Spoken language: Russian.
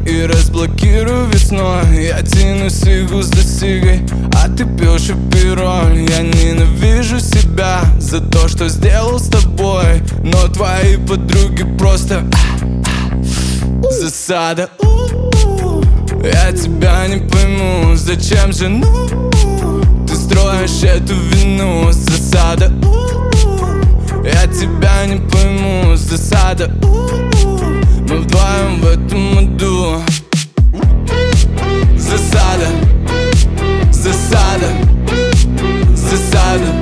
и разблокирую весной. Я тяну сигу за сигой, а ты пьешь апероль. Я ненавижу себя за то, что сделал с тобой, но твои подруги просто засада. Я тебя не пойму, зачем же, ты строишь эту вину, засада. Я тебя не пойму, засада. Мы вдвоем в этом аду. Засада, засада, засада.